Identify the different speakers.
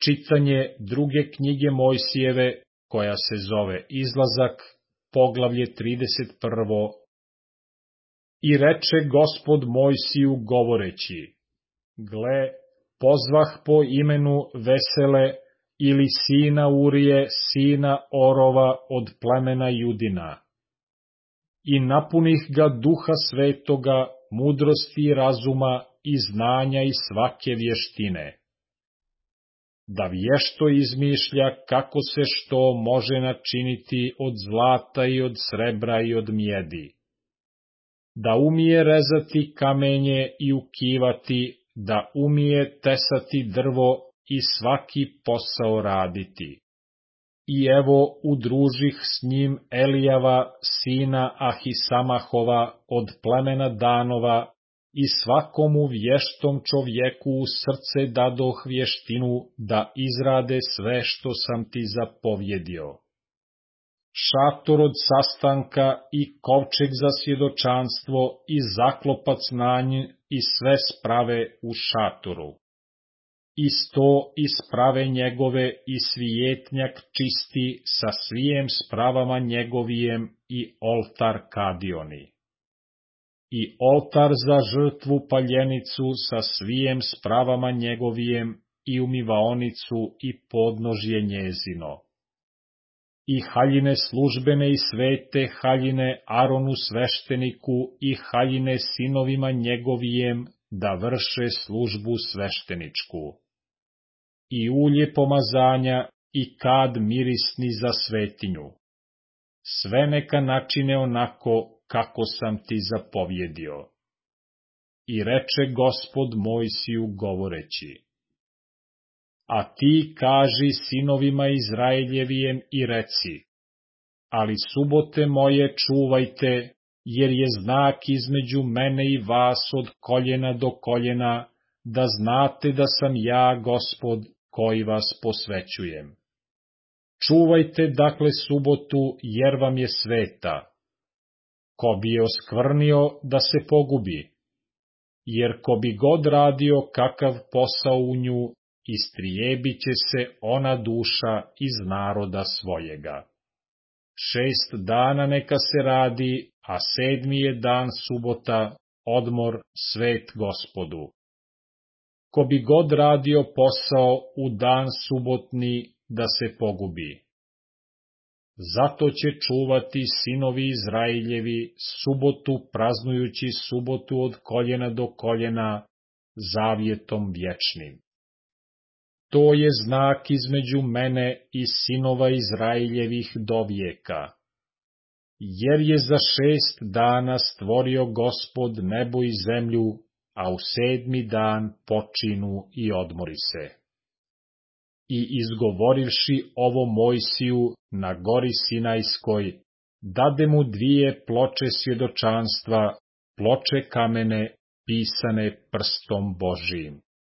Speaker 1: Čitanje druge knjige Mojsijeve, koja se zove Izlazak, poglavlje 31. I reče Gospod Mojsiju govoreći: Gle, pozvah po imenu Vesele ili sina Urije, sina Orova od plemena Judina. I napunih ga duha svetoga, mudrosti i razuma i znanja i svake vještine, da vješto izmišlja kako se što može načiniti od zlata i od srebra i od mjedi, da umije rezati kamenje i ukivati, da umije tesati drvo i svaki posao raditi. I evo udružih s njim Elijava, sina Ahisamahova, od plemena Danova, i svakomu vještom čovjeku u srce dadoh vještinu da izrade sve što sam ti zapovjedio. Šator od sastanka i kovčeg za svjedočanstvo i zaklopac na nj i sve sprave u šatoru. I sto i sprave njegove i svijetnjak čisti sa svijem spravama njegovijem i oltar kadioni. I oltar za žrtvu paljenicu sa svijem spravama njegovijem i umivaonicu i podnožje njezino. I haljine službene i svete haljine Aronu svešteniku i haljine sinovima njegovijem da vrše službu svešteničku. I ulje pomazanja i kad mirisni za svetinju. Sve neka načine onako kako sam ti zapovjedio. I reče Gospod Mojsiju govoreći: A ti kaži sinovima Izraeljevijem i reci: Ali subote moje čuvajte, jer je znak između mene i vas od koljena do koljena, da znate da sam ja Gospod koji vas posvećujem. Čuvajte dakle subotu, jer vam je sveta. Ko bi je oskvrnio da se pogubi, jer ko bi god radio kakav posao u nju, istrijebit će se ona duša iz naroda svojega. 6 dana neka se radi, a 7. je dan subota, odmor svet Gospodu. Ko bi god radio posao u dan subotni, da se pogubi. Zato će čuvati sinovi Izraeljevi subotu, praznujući subotu od koljena do koljena, zavjetom vječnim. To je znak između mene i sinova Izraeljevih do vijeka. Jer je za 6 dana stvorio Gospod nebo i zemlju, a u 7. dan počinu i odmori se. I izgovorivši ovo Mojsiju na gori Sinajskoj, dade mu 2 ploče svjedočanstva, ploče kamene, pisane prstom Božijim.